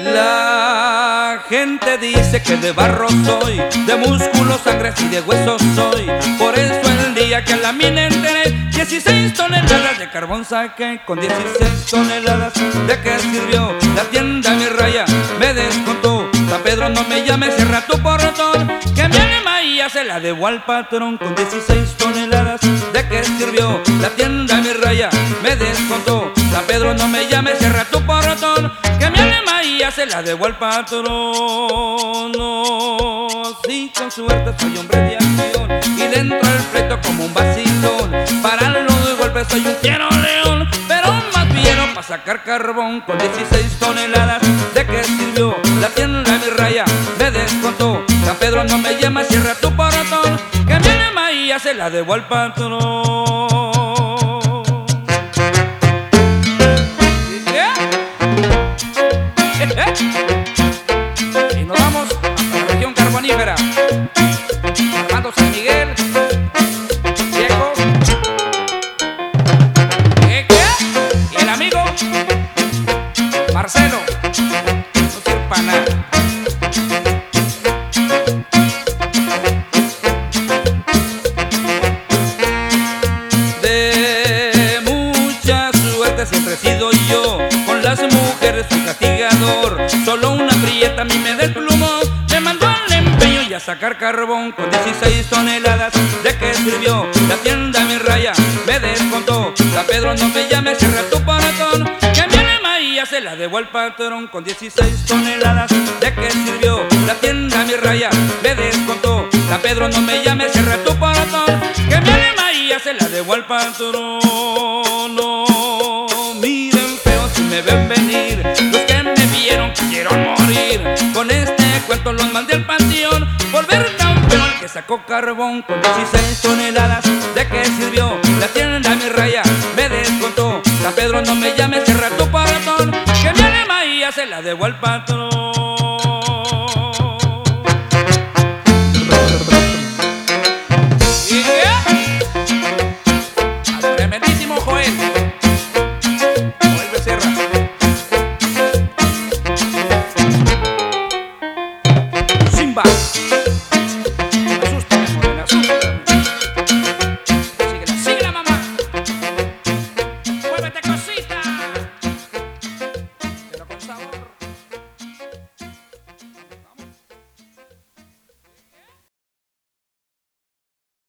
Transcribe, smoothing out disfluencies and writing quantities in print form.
La gente dice que de barro soy, de músculos, sangre y de huesos soy. Por eso el día que a la mina enteré, 16 toneladas de carbón saqué. Con 16 toneladas, ¿de qué sirvió? La tienda Mi Raya me descontó. San Pedro, no me llames, cierra tu portón, que mi alma ya se la debo al patrón. Con 16 toneladas, ¿de qué sirvió? La tienda Mi Raya me descontó. San Pedro, no me llames, cierra tu portón, que mi alma ya se la debo al patrón. No, sí, con suerte soy hombre de acción, y dentro del pleito como un vacilón. Para los golpes soy un fiero león, pero más fiero para sacar carbón. Con 16 toneladas, ¿de qué sirvió? La tienda Mi Raya me descontó. San Pedro, no me llamas, cierra tu portón, que mi alma ya se la debo al patrón. Y nos vamos a la región carbonífera. Armando San Miguel, Viejo, y el amigo Marcelo, no sirve para nada. De mucha suerte siempre he sido yo, con las mujeres un castigador. Solo una prieta a mí me desplumó, me mandó al empeño y a sacar carbón. Con 16 toneladas, ¿de qué sirvió? La tienda Mi Raya me descontó. San Pedro, no me llames, cierra tu portón, que mi alma ya se la debo al patrón. Con 16 toneladas, ¿de qué sirvió? La tienda Mi Raya me descontó. San Pedro, no me llames, cierra tu portón, que mi alma ya se la debo al patrón. No, miren feo si me ven venir, los que me vieron quisieron morir. Con este cuento los mandé al panteón, volver campeón que sacó carbón. Con 16 toneladas, ¿de qué sirvió? La tienda Mi Raya me descontó. San Pedro, no me llames, cierra tu portón, que mi alma ya se la debo al patrón.